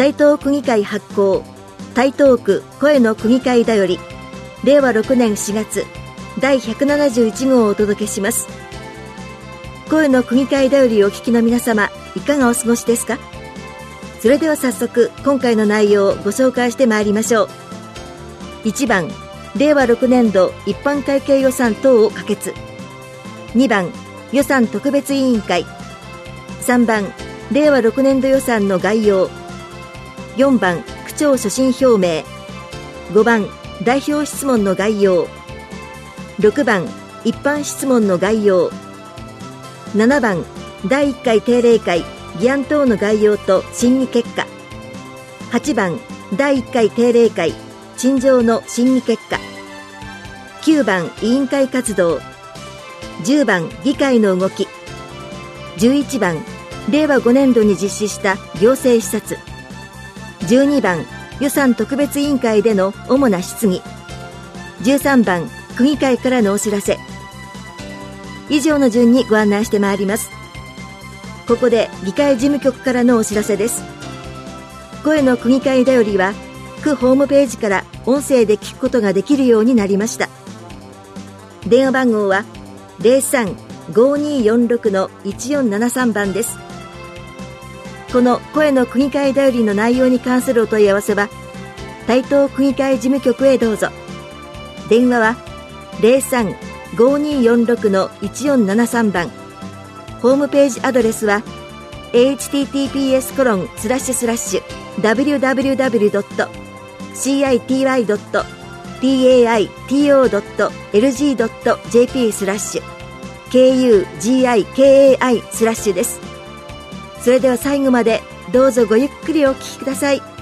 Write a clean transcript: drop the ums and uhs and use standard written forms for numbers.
台東区議会発行台東区声の区議会だより令和6年4月第171号をお届けします。声の区議会だよりをお聞きの皆様、いかがお過ごしですか？それでは早速今回の内容をご紹介してまいりましょう。1番、令和6年度一般会計予算等を可決。2番、予算特別委員会。3番、令和6年度予算の概要。4番、区長所信表明。5番、代表質問の概要。6番、一般質問の概要。7番、第1回定例会議案等の概要と審議結果。8番、第1回定例会陳情の審議結果。9番、委員会活動。10番、議会の動き。11番、令和5年度に実施した行政視察。12番、予算特別委員会での主な質疑。13番、区議会からのお知らせ。以上の順にご案内してまいります。ここで議会事務局からのお知らせです。声の区議会だよりは区ホームページから音声で聞くことができるようになりました。電話番号は 03-5246-1473 番です。この声の区議会だよりの内容に関するお問い合わせは台東区議会事務局へどうぞ。電話は 03-5246-1473 番。ホームページアドレスは https://www.cityy.lg.jp/kugikai/ です。それでは最後までどうぞごゆっくりお聞きください。